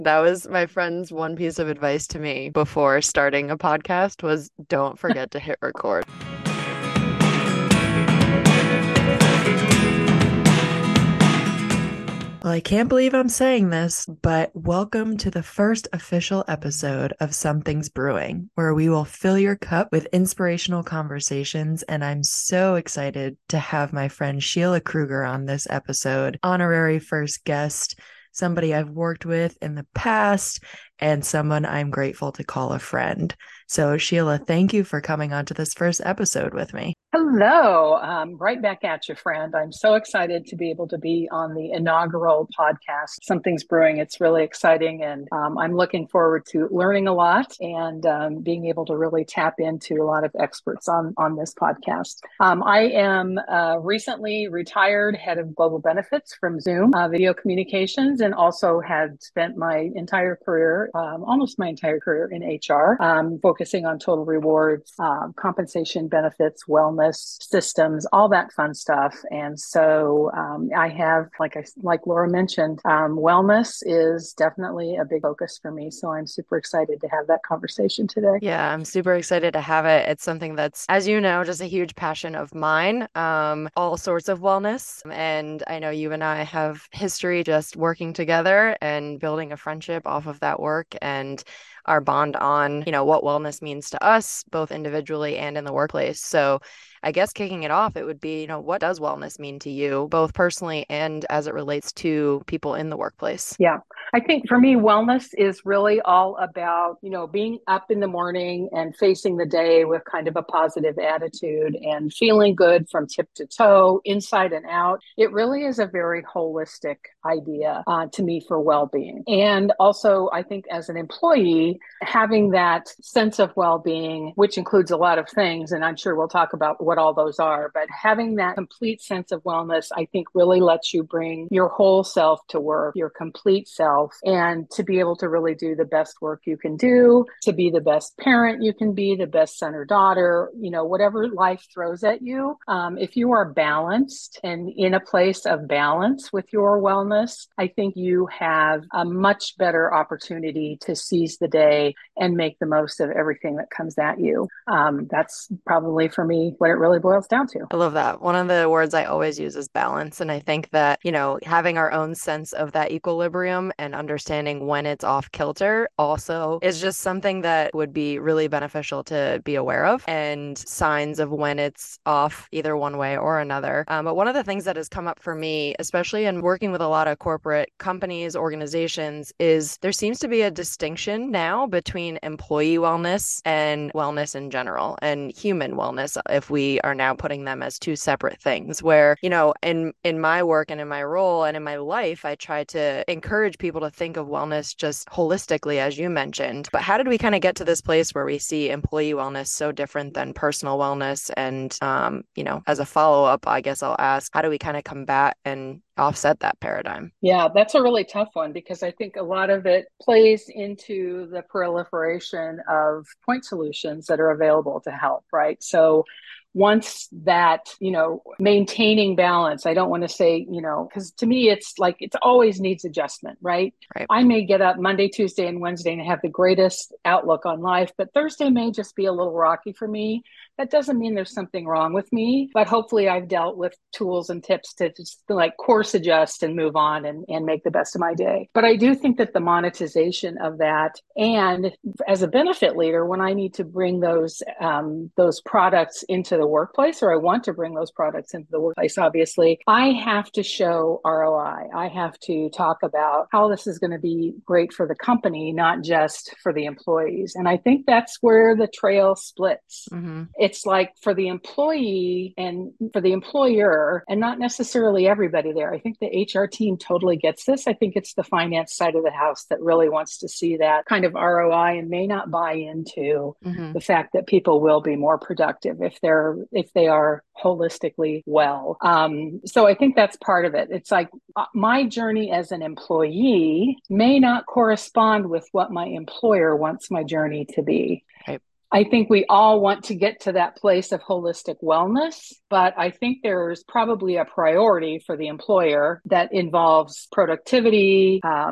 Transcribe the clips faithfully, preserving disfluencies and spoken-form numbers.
That was my friend's one piece of advice to me before starting a podcast was don't forget to hit record. Well, I can't believe I'm saying this, but welcome to the first official episode of Something's Brewing, where we will fill your cup with inspirational conversations. And I'm so excited to have my friend Sheila Kruger on this episode, honorary first guest, somebody I've worked with in the past, and someone I'm grateful to call a friend. So, Sheila, thank you for coming on to this first episode with me. Hello, um, right back at you, friend. I'm so excited to be able to be on the inaugural podcast, Something's Brewing. It's really exciting, and um, I'm looking forward to learning a lot and um, being able to really tap into a lot of experts on, on this podcast. Um, I am uh, recently retired head of global benefits from Zoom uh, Video Communications, and also had spent my entire career, um, almost my entire career in H R, um, focusing on total rewards, um, compensation, benefits, wellness systems, all that fun stuff. And so um, I have, like I like Laura mentioned, um, wellness is definitely a big focus for me. So I'm super excited to have that conversation today. Yeah, I'm super excited to have it. It's something that's, as you know, just a huge passion of mine. Um, all sorts of wellness. And I know you and I have history just working together and building a friendship off of that work and our bond on, you know, what wellness means to us, both individually and in the workplace. So I guess kicking it off, it would be, you know, what does wellness mean to you, both personally and as it relates to people in the workplace? Yeah. I think for me, wellness is really all about, you know, being up in the morning and facing the day with kind of a positive attitude and feeling good from tip to toe, inside and out. It really is a very holistic idea uh, to me for well-being. And also, I think as an employee, having that sense of well-being, which includes a lot of things, and I'm sure we'll talk about what all those are, but having that complete sense of wellness, I think really lets you bring your whole self to work, your complete self, and to be able to really do the best work you can do, to be the best parent you can be, the best son or daughter, you know, whatever life throws at you. Um, if you are balanced and in a place of balance with your wellness, I think you have a much better opportunity to seize the day and make the most of everything that comes at you. Um, that's probably for me what it really boils down to. I love that. One of the words I always use is balance. And I think that, you know, having our own sense of that equilibrium and understanding when it's off kilter also is just something that would be really beneficial to be aware of and signs of when it's off either one way or another. Um, but one of the things that has come up for me, especially in working with a lot of corporate companies, organizations, is there seems to be a distinction now between employee wellness and wellness in general and human wellness, if we are now putting them as two separate things where, you know, in in my work and in my role and in my life, I try to encourage people to think of wellness just holistically, as you mentioned. But how did we kind of get to this place where we see employee wellness so different than personal wellness? And, um, you know, as a follow-up, I guess I'll ask, how do we kind of combat and offset that paradigm? Yeah, that's a really tough one because I think a lot of it plays into the proliferation of point solutions that are available to help, right? So once that, you know, maintaining balance, I don't want to say, you know, because to me, it's like it always needs adjustment, right? Right. I may get up Monday, Tuesday, and Wednesday and have the greatest outlook on life, but Thursday may just be a little rocky for me. That doesn't mean there's something wrong with me, but hopefully I've dealt with tools and tips to just like course adjust and move on and, and make the best of my day. But I do think that the monetization of that, and as a benefit leader, when I need to bring those um, those products into the workplace, or I want to bring those products into the workplace, obviously, I have to show R O I. I I have to talk about how this is going to be great for the company, not just for the employees. And I think that's where the trail splits. Mm-hmm. It's like for the employee and for the employer, and not necessarily everybody there. I think the H R team totally gets this. I think it's the finance side of the house that really wants to see that kind of R O I and may not buy into Mm-hmm. the fact that people will be more productive if they're if they are holistically well. Um, so I think that's part of it. It's like uh, my journey as an employee may not correspond with what my employer wants my journey to be. Right. I think we all want to get to that place of holistic wellness, but I think there's probably a priority for the employer that involves productivity, um,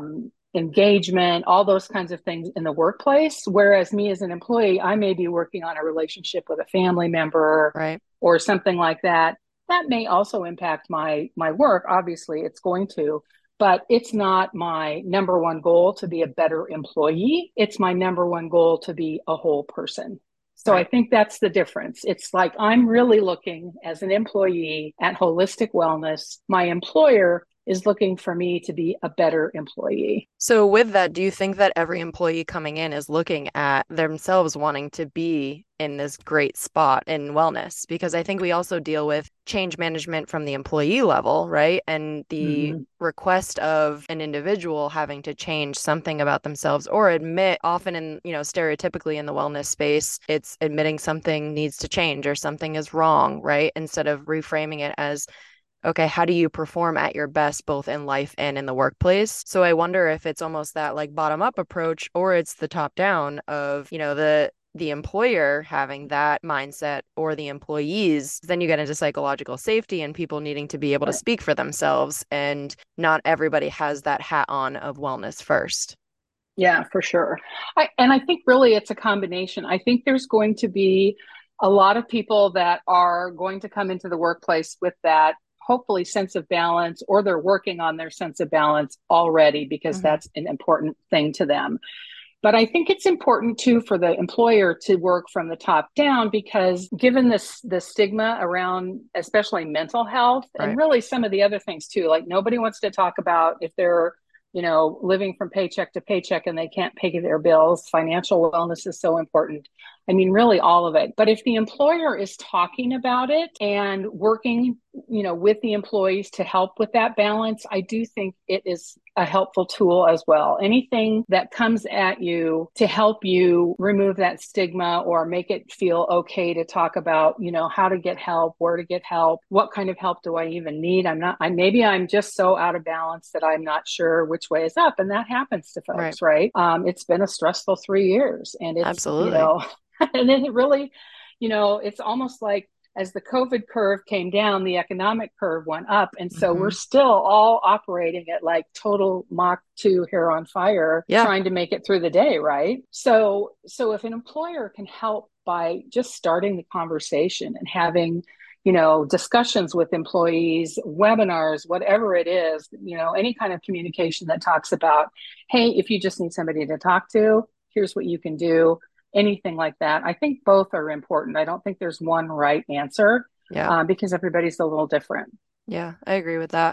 engagement, all those kinds of things in the workplace. Whereas me as an employee, I may be working on a relationship with a family member Right. or something like that. That may also impact my my work. Obviously, it's going to, but it's not my number one goal to be a better employee. It's my number one goal to be a whole person. So I Right. think that's the difference. It's like I'm really looking as an employee at holistic wellness. My employer is looking for me to be a better employee. So, with that, do you think that every employee coming in is looking at themselves wanting to be in this great spot in wellness? Because I think we also deal with change management from the employee level, right? And the Mm-hmm. request of an individual having to change something about themselves or admit, often in, you know, stereotypically in the wellness space, it's admitting something needs to change or something is wrong, right? Instead of reframing it as, okay, how do you perform at your best both in life and in the workplace? So I wonder if it's almost that like bottom up approach or it's the top down of, you know, the the employer having that mindset or the employees, then you get into psychological safety and people needing to be able to Right. speak for themselves. And not everybody has that hat on of wellness first. Yeah, for sure. I, and I think really it's a combination. I think there's going to be a lot of people that are going to come into the workplace with that hopefully sense of balance, or they're working on their sense of balance already because Hmm. that's an important thing to them. But I think it's important too for the employer to work from the top down because given this the stigma around especially mental health and Right. really some of the other things too, like nobody wants to talk about if they're, you know, living from paycheck to paycheck and they can't pay their bills. Financial wellness is so important. I mean, really all of it. But if the employer is talking about it and working, you know, with the employees to help with that balance, I do think it is a helpful tool as well. Anything that comes at you to help you remove that stigma or make it feel okay to talk about, you know, how to get help, where to get help, what kind of help do I even need? I'm not, I maybe I'm just so out of balance that I'm not sure which way is up. And that happens to Right. folks, right? Um, it's been a stressful three years and it's, you Absolutely. know, and then it really, you know, it's almost like as the COVID curve came down, the economic curve went up. And so we're Hmm. still all operating at like total Mach two hair on fire, Yeah. trying to make it through the day, right? So, so if an employer can help by just starting the conversation and having, you know, discussions with employees, webinars, whatever it is, you know, any kind of communication that talks about, hey, if you just need somebody to talk to, here's what you can do, anything like that. I think both are important. I don't think there's one right answer Yeah. uh, because everybody's a little different. Yeah, I agree with that.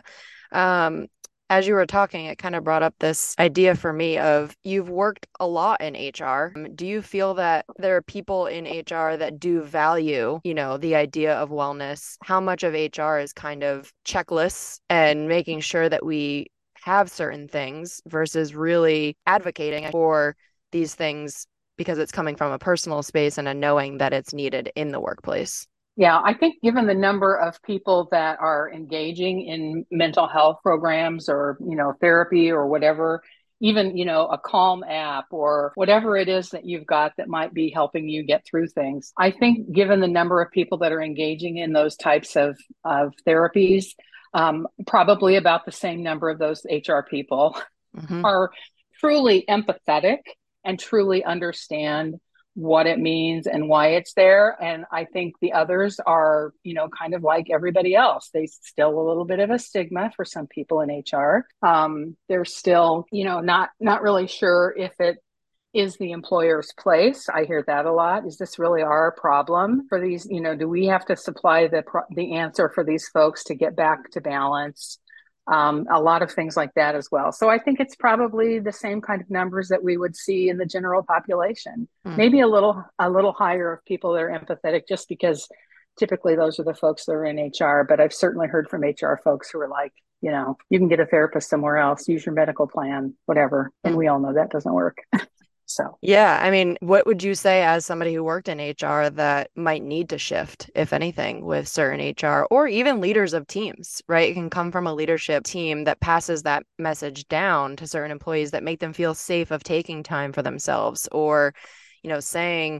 Um, as you were talking, it kind of brought up this idea for me of you've worked a lot in H R. Um, Do you feel that there are people in H R that do value, you know, the idea of wellness? How much of H R is kind of checklists and making sure that we have certain things versus really advocating for these things because it's coming from a personal space and a knowing that it's needed in the workplace? Yeah, I think given the number of people that are engaging in mental health programs or, you know, therapy or whatever, even, you know, a Calm app or whatever it is that you've got that might be helping you get through things. I think given the number of people that are engaging in those types of, of therapies, um, probably about the same number of those H R people Hmm. are truly empathetic and truly understand what it means and why it's there. And I think the others are, you know, kind of like everybody else. There's still a little bit of a stigma for some people in H R. Um, they're still, you know, not not really sure if it is the employer's place. I hear that a lot. Is this really our problem for these? You know, do we have to supply the the answer for these folks to get back to balance? Um, a lot of things like that as well. So I think it's probably the same kind of numbers that we would see in the general population. Maybe a little a little higher of people that are empathetic, just because typically those are the folks that are in H R. But I've certainly heard from H R folks who are like, you know, you can get a therapist somewhere else, use your medical plan, whatever. And Mm. we all know that doesn't work. So Yeah, I mean, what would you say as somebody who worked in H R that might need to shift, if anything, with certain H R or even leaders of teams, right? It can come from a leadership team that passes that message down to certain employees that make them feel safe of taking time for themselves or, you know, saying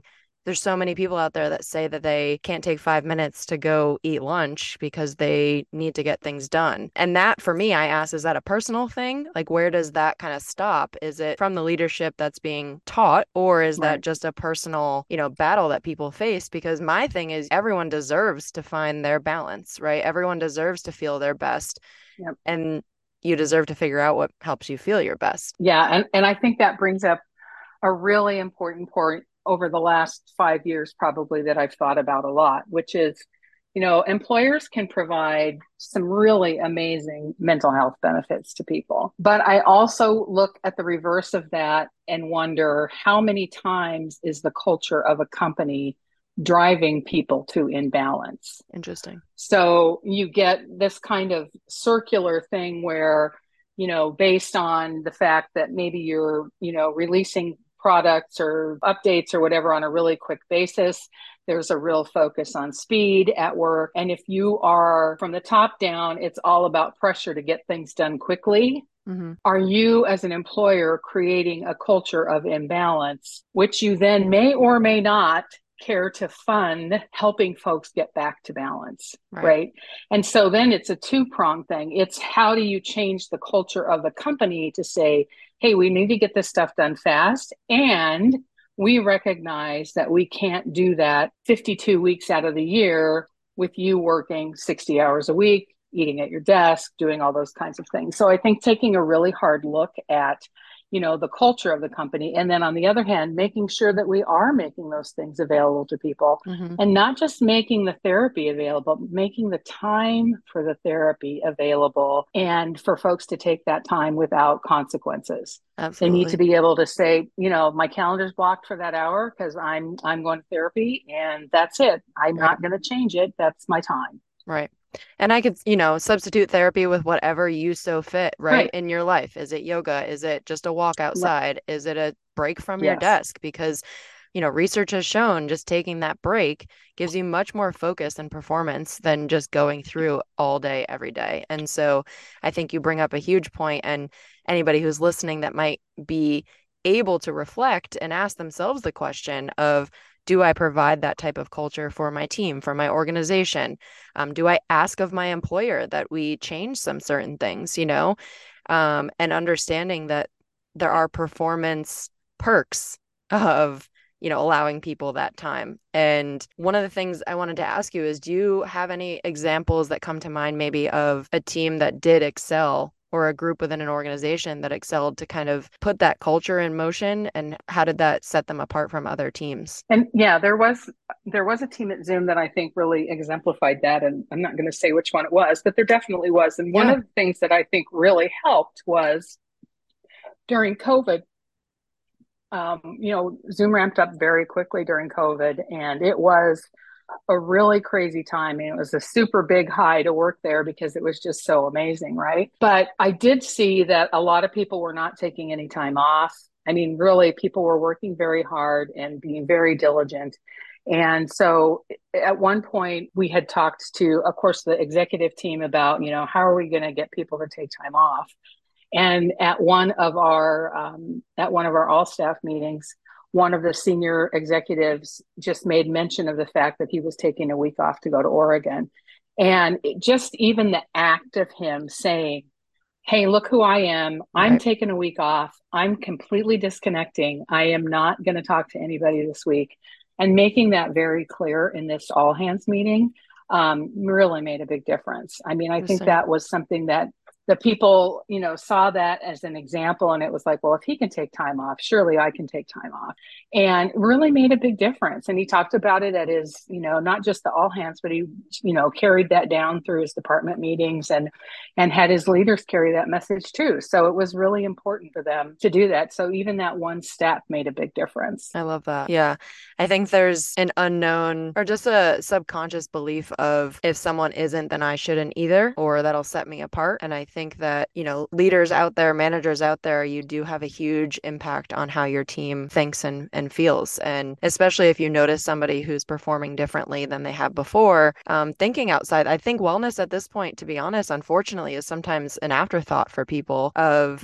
there's so many people out there that say that they can't take five minutes to go eat lunch because they need to get things done. And that for me, I ask, is that a personal thing? Like, where does that kind of stop? Is it from the leadership that's being taught, or is that Right. just a personal, you know, battle that people face? Because my thing is everyone deserves to find their balance, right? Everyone deserves to feel their best. Yep. And you deserve to figure out what helps you feel your best. Yeah. And, and I think that brings up a really important point over the last five years, probably that I've thought about a lot, which is, you know, employers can provide some really amazing mental health benefits to people. But I also look at the reverse of that and wonder how many times is the culture of a company driving people to imbalance? Interesting. So you get this kind of circular thing where, you know, based on the fact that maybe you're, you know, releasing products or updates or whatever on a really quick basis, there's a real focus on speed at work. And if you are from the top down, it's all about pressure to get things done quickly. Mm-hmm. Are you, as an employer, creating a culture of imbalance, which you then may or may not care to fund helping folks get back to balance, Right. right? And so then it's a two-pronged thing. It's how do you change the culture of the company to say, hey, we need to get this stuff done fast, and we recognize that we can't do that fifty-two weeks out of the year with you working sixty hours a week, eating at your desk, doing all those kinds of things. So I think taking a really hard look at, you know, the culture of the company. And then on the other hand, making sure that we are making those things available to people, Mm-hmm. and not just making the therapy available, making the time for the therapy available and for folks to take that time without consequences. They need to Absolutely. be able to say, you know, my calendar's blocked for that hour because I'm I'm going to therapy and that's it. I'm Right. not going to change it. That's my time. Right. And I could, you know, substitute therapy with whatever you so fit, right, Right. in your life. Is it yoga? Is it just a walk Right. outside? Is it a break from your Yes. desk? Because, you know, research has shown just taking that break gives you much more focus and performance than just going through all day, every day. And so I think you bring up a huge point, and anybody who's listening that might be able to reflect and ask themselves the question of, do I provide that type of culture for my team, for my organization? Um, do I ask of my employer that we change some certain things, you know? Um, and understanding that there are performance perks of, you know, allowing people that time. And one of the things I wanted to ask you is, do you have any examples that come to mind maybe of a team that did excel, or a group within an organization that excelled to kind of put that culture in motion? And how did that set them apart from other teams? And yeah, there was there was a team at Zoom that I think really exemplified that. And I'm not going to say which one it was, but there definitely was. And one Yeah. of the things that I think really helped was during COVID. Um, you know, Zoom ramped up very quickly during COVID, and it was a really crazy time. And it was a super big high to work there because it was just so amazing, right? But I did see that a lot of people were not taking any time off. I mean, really, people were working very hard and being very diligent. And so at one point, we had talked to, of course, the executive team about, you know, how are we going to get people to take time off? And at one of our um, at one of our all staff meetings, one of the senior executives just made mention of the fact that he was taking a week off to go to Oregon. And it, just even the act of him saying, hey, look who I am. I'm Right. taking a week off. I'm completely disconnecting. I am not going to talk to anybody this week. And making that very clear in this all hands meeting um, really made a big difference. I mean, I think Interesting. that was something that the people, you know, saw that as an example. And it was like, well, if he can take time off, surely I can take time off. And really made a big difference. And he talked about it at his, you know, not just the all hands, but he, you know, carried that down through his department meetings and and had his leaders carry that message too. So it was really important for them to do that. So even that one step made a big difference. I love that. Yeah. I think there's an unknown or just a subconscious belief of, if someone isn't, then I shouldn't either, or that'll set me apart. And I think that, you know, leaders out there, managers out there, you do have a huge impact on how your team thinks and, and feels. And especially if you notice somebody who's performing differently than they have before, um, thinking outside. I think wellness at this point, to be honest, unfortunately, is sometimes an afterthought for people of,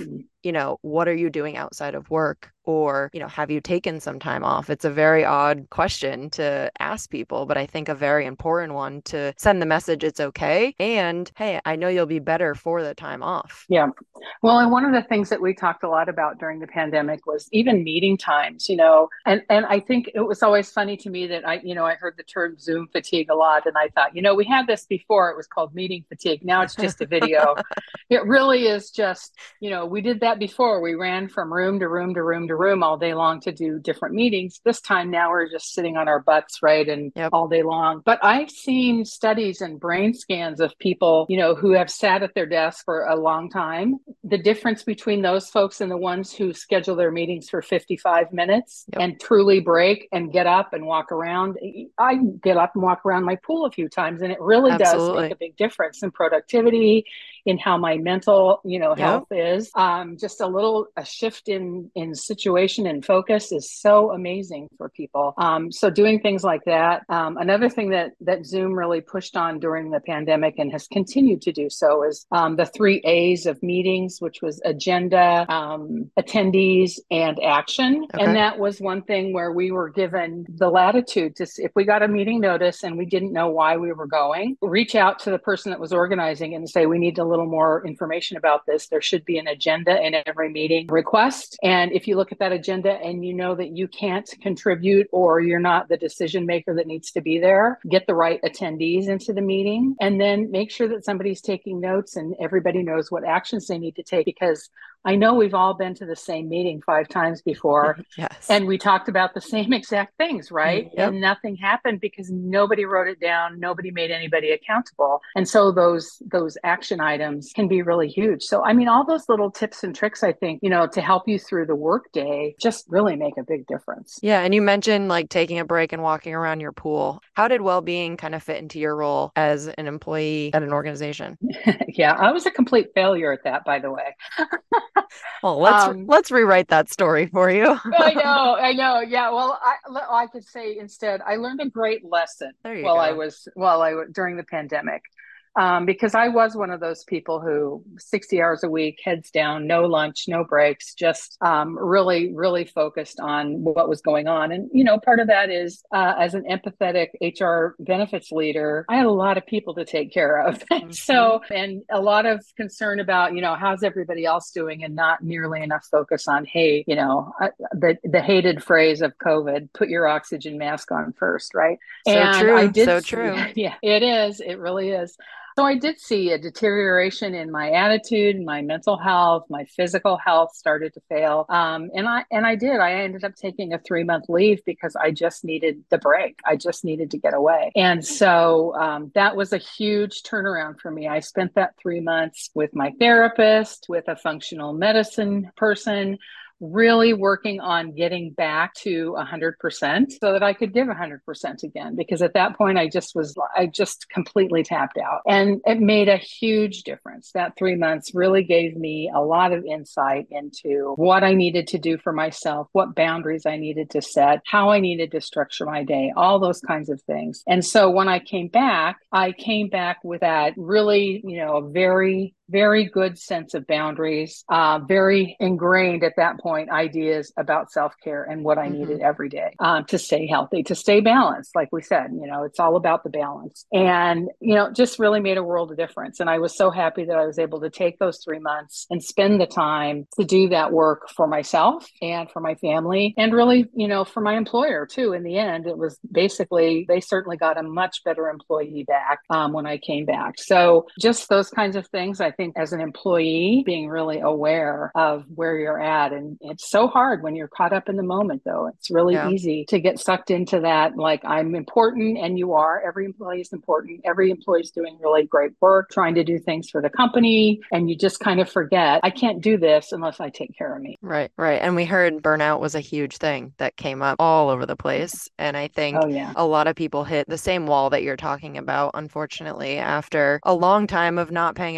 you know, what are you doing outside of work? Or, you know, have you taken some time off? It's a very odd question to ask people, but I think a very important one to send the message it's okay. And hey, I know you'll be better for the time off. Yeah. Well, and one of the things that we talked a lot about during the pandemic was even meeting times, you know, and, and I think it was always funny to me that I, you know, I heard the term Zoom fatigue a lot. And I thought, you know, we had this before, it was called meeting fatigue. Now it's just a video. It really is just, you know, we did that before. We ran from room to room to room to room all day long to do different meetings. This time now we're just sitting on our butts, right? And Yep. all day long. But I've seen studies and brain scans of people, you know, who have sat at their desk for a long time. The difference between those folks and the ones who schedule their meetings for fifty-five minutes Yep. and truly break and get up and walk around. I get up and walk around my pool a few times, and it really does make Absolutely. a big difference in productivity, in how my mental, you know, Yep. health is. Um, just a little a shift in in situation and focus is so amazing for people. Um, so doing things like that. Um, another thing that that Zoom really pushed on during the pandemic and has continued to do so is um, the three A's of meetings, which was agenda, um, attendees, and action. And Okay. that was one thing where we were given the latitude to, if we got a meeting notice and we didn't know why we were going, reach out to the person that was organizing and say, we need a little more information about this. There should be an agenda in every meeting request. And if you look at that agenda and you know that you can't contribute or you're not the decision maker that needs to be there, get the right attendees into the meeting, and then make sure that somebody's taking notes and everybody knows what actions they need to take. Because I know we've all been to the same meeting five times before, Yes. and we talked about the same exact things, right? Yep. And nothing happened because nobody wrote it down, nobody made anybody accountable. And so those those action items can be really huge. So I mean, all those little tips and tricks, I think, you know, to help you through the workday just really make a big difference. Yeah, and you mentioned like taking a break and walking around your pool. How did well-being kind of fit into your role as an employee at an organization? Yeah, I was a complete failure at that, by the way. Well, let's Um, let's rewrite that story for you. I know, I know. Yeah, well, I I could say instead, I learned a great lesson There you while I go. was while I during the pandemic. Um, because I was one of those people who sixty hours a week, heads down, no lunch, no breaks, just um, really, really focused on what was going on. And, you know, part of that is uh, as an empathetic H R benefits leader, I had a lot of people to take care of. Hmm. So, and a lot of concern about, you know, how's everybody else doing and not nearly enough focus on, hey, you know, uh, the, the hated phrase of COVID, put your oxygen mask on first, right? So And I true, did so see, true. yeah, it is, it really is. So I did see a deterioration in my attitude, my mental health, my physical health started to fail. Um, and I and I did. I ended up taking a three month leave because I just needed the break. I just needed to get away. And so um, that was a huge turnaround for me. I spent that three months with my therapist, with a functional medicine person, really working on getting back to one hundred percent so that I could give one hundred percent again. Because at that point, I just was, I just completely tapped out. And it made a huge difference. That three months really gave me a lot of insight into what I needed to do for myself, what boundaries I needed to set, how I needed to structure my day, all those kinds of things. And so when I came back, I came back with that really, you know, a very very good sense of boundaries, uh, very ingrained at that point ideas about self-care and what I Hmm. needed every day um, to stay healthy, to stay balanced. Like we said, you know, it's all about the balance. And, you know, just really made a world of difference. And I was so happy that I was able to take those three months and spend the time to do that work for myself and for my family and really, you know, for my employer too. In the end, it was basically, they certainly got a much better employee back um, when I came back. So just those kinds of things, I think as an employee, being really aware of where you're at. And it's so hard when you're caught up in the moment, though. It's really Yeah. easy to get sucked into that. Like, I'm important, and you are. Every employee is important. Every employee is doing really great work, trying to do things for the company. And you just kind of forget, I can't do this unless I take care of me. Right, right. And we heard burnout was a huge thing that came up all over the place. And I think Oh, yeah. a lot of people hit the same wall that you're talking about, unfortunately, after a long time of not paying attention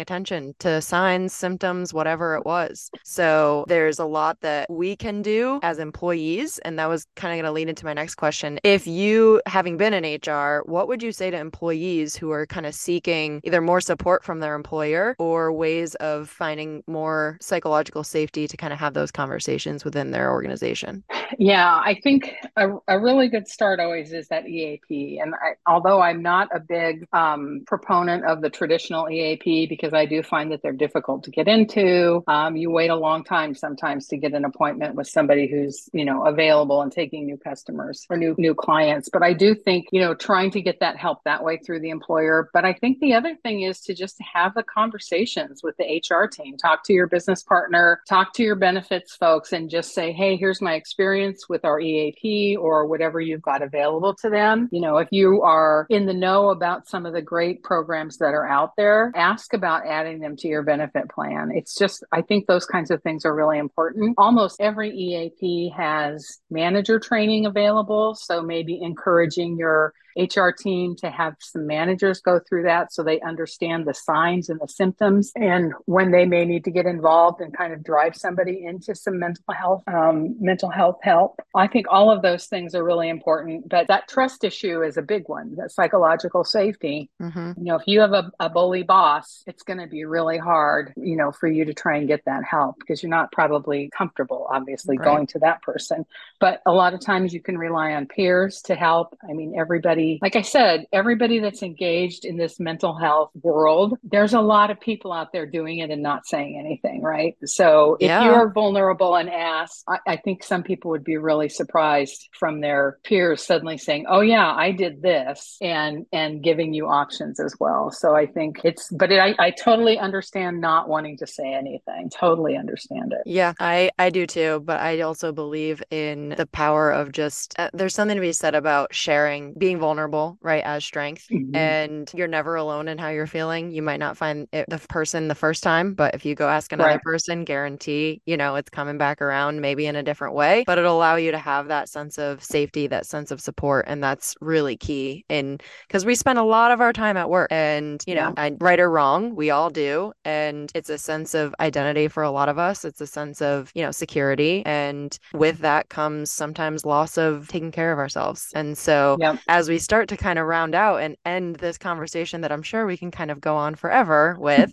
conversation to signs, symptoms, whatever it was. So there's a lot that we can do as employees. And that was kind of going to lead into my next question. If you, having been in H R, what would you say to employees who are kind of seeking either more support from their employer or ways of finding more psychological safety to kind of have those conversations within their organization? Yeah, I think a, a really good start always is that E A P. And I, although I'm not a big um, proponent of the traditional E A P because I do find that they're difficult to get into, um, you wait a long time sometimes to get an appointment with somebody who's, you know, available and taking new customers or new new clients. But I do think, you know, trying to get that help that way through the employer. But I think the other thing is to just have the conversations with the H R team. Talk to your business partner, talk to your benefits folks, and just say, hey, here's my experience with our E A P or whatever you've got available to them. You know, if you are in the know about some of the great programs that are out there, ask about adding them to your benefit plan. It's just, I think those kinds of things are really important. Almost every E A P has manager training available. So maybe encouraging your H R team to have some managers go through that so they understand the signs and the symptoms and when they may need to get involved and kind of drive somebody into some mental health, um, mental health help. I think all of those things are really important, but that trust issue is a big one, that psychological safety. Mm-hmm. You know, if you have a, a bully boss, it's going to be really hard, you know, for you to try and get that help because you're not probably comfortable, obviously, Right. going to that person. But a lot of times you can rely on peers to help. I mean, everybody, like I said, everybody that's engaged in this mental health world, there's a lot of people out there doing it and not saying anything, right? So if Yeah. you're vulnerable and ask, I, I think some people would be really surprised from their peers suddenly saying, oh yeah, I did this, and and giving you options as well. So I think it's, but it, I, I totally understand not wanting to say anything. Totally understand it. Yeah, I I do too, but I also believe in the power of just uh, there's something to be said about sharing, being vulnerable, right, as strength. Mm-hmm. And you're never alone in how you're feeling. You might not find it, the person the first time, but if you go ask another Right. person, guarantee, you know, it's coming back around maybe in a different way, but it'll allow you to have that sense of safety, that sense of support, and that's really key in because we spend a lot of our time at work and, you Yeah. know, I, right or wrong, we all do, and it's a sense of identity for a lot of us. It's a sense of, you know, security. And with that comes sometimes loss of taking care of ourselves. And so Yeah. as we start to kind of round out and end this conversation that I'm sure we can kind of go on forever with,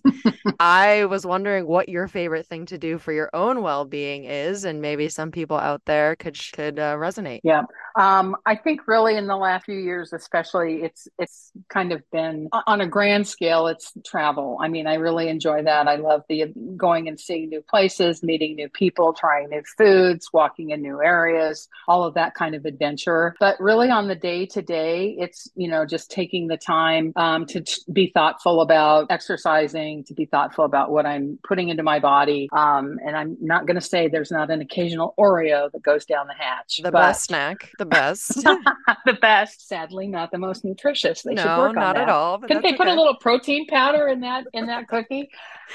I was wondering what your favorite thing to do for your own well-being is, and maybe some people out there could could uh, resonate. Yeah. Um, I think really in the last few years, especially, it's it's kind of been on a grand scale, it's travel. I mean, I really enjoy that. I love the going and seeing new places, meeting new people, trying new foods, walking in new areas, all of that kind of adventure. But really on the day to day, it's, you know, just taking the time um, to t- be thoughtful about exercising, to be thoughtful about what I'm putting into my body. Um, and I'm not going to say there's not an occasional Oreo that goes down the hatch, The but best snack, the best. the best, sadly not the most nutritious. They should No, work on not at that. all, but Couldn't that's they put a okay. little protein powder in that in that cookie?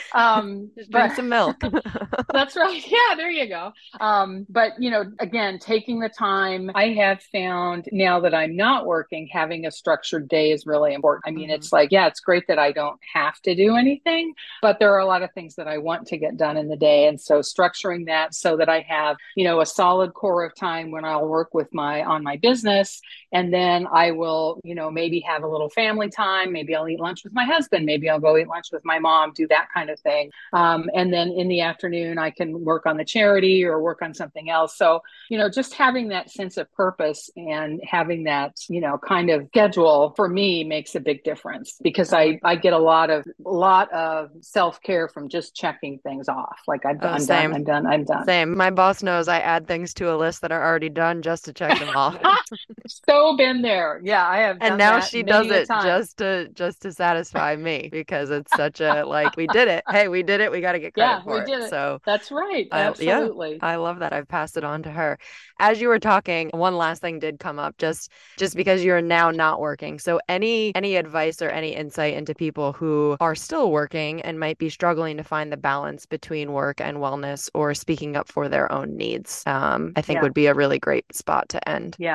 Um, Just drink but some milk. that's right. Yeah, there you go. Um, but you know, again, taking the time, I have found now that I'm not working, having a structured day is really important. I mean, Hmm. it's like, yeah, it's great that I don't have to do anything, but there are a lot of things that I want to get done in the day. And so structuring that so that I have, you know, a solid core of time when I'll work with my on my business. And then I will, you know, maybe have a little family time. Maybe I'll eat lunch with my husband. Maybe I'll go eat lunch with my mom, do that kind of thing. Um, and then in the afternoon, I can work on the charity or work on something else. So, you know, just having that sense of purpose and having that, you know, kind of schedule for me makes a big difference because I I, like I that. get a lot of, a lot of self-care from just checking things off. Like I've, Oh, I'm done, same. I'm done, I'm done. Same. My boss knows I add things to a list that are already done just to check them off. So been there. Yeah, I have And done now that she does many a it time. just to just to satisfy me because it's such a like we did it. Hey, we did it. We got to get credit Yeah, we for it. did it. So That's right. I yeah, Absolutely. I love that. I've passed it on to her. As you were talking, one last thing did come up just just because you're now not working. So any any advice or any insight into people who are still working and might be struggling to find the balance between work and wellness or speaking up for their own needs, um, I think Yeah. would be a really great spot to end. Yeah.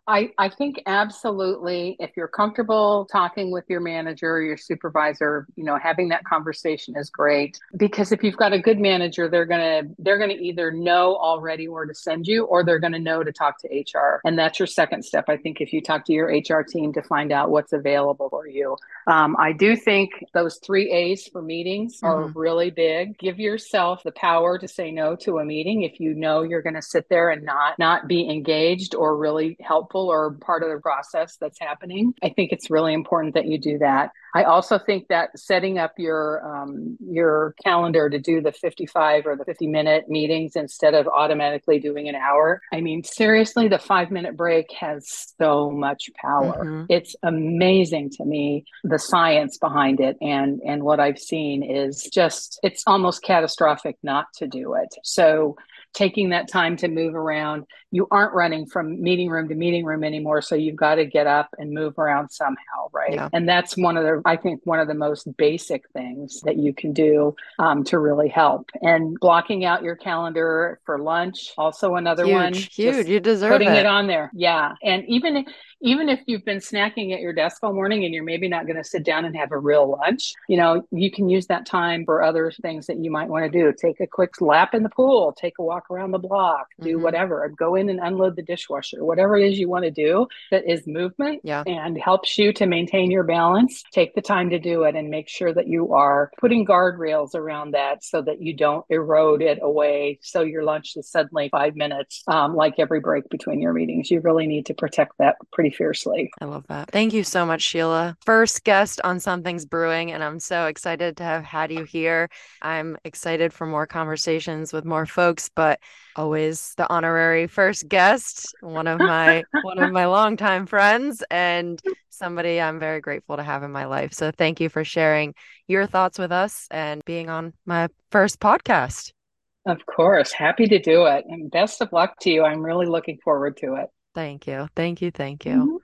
I, I think absolutely if you're comfortable talking with your manager or your supervisor, you know, having that conversation is great because if you've got a good manager, they're gonna they're gonna either know already where to send you or they're gonna know to talk to H R. And that's your second step. I think if you talk to your H R team to find out what's available for you. Um, I do think those three A's for meetings are Hmm. really big. Give yourself the power to say no to a meeting if you know you're going to sit there and not not be engaged or really helpful or part of the process that's happening. I think it's really important that you do that. I also think that setting up your um, your calendar to do the fifty-five or the fifty minute meetings instead of automatically doing an hour. I mean, seriously, the five minute break has so much power. Hmm. It's amazing to me the science behind it, and and what I've seen is just it's almost catastrophic not to do it. So taking that time to move around, you aren't running from meeting room to meeting room anymore, so you've got to get up and move around somehow, right? Yeah. And that's one of the I think one of the most basic things that you can do um, to really help. And blocking out your calendar for lunch, also another one. Huge, huge. Just You deserve putting it it. on there, yeah. And even even if you've been snacking at your desk all morning and you're maybe not going to sit down and have a real lunch, you know, you can use that time for other things that you might want to do. Take a quick lap in the pool, take a walk around the block, do Hmm. whatever, go in and unload the dishwasher, whatever it is you want to do that is movement Yeah. and helps you to maintain your balance. Take the time to do it and make sure that you are putting guardrails around that so that you don't erode it away. So your lunch is suddenly five minutes, um, like every break between your meetings. You really need to protect that pretty fiercely. I love that. Thank you so much, Sheila. First guest on Something's Brewing, and I'm so excited to have had you here. I'm excited for more conversations with more folks, but always the honorary first guest, one of my one of my longtime friends and somebody I'm very grateful to have in my life. So thank you for sharing your thoughts with us and being on my first podcast. Of course, happy to do it. And best of luck to you. I'm really looking forward to it. Thank you. Thank you. Thank you. Mhm.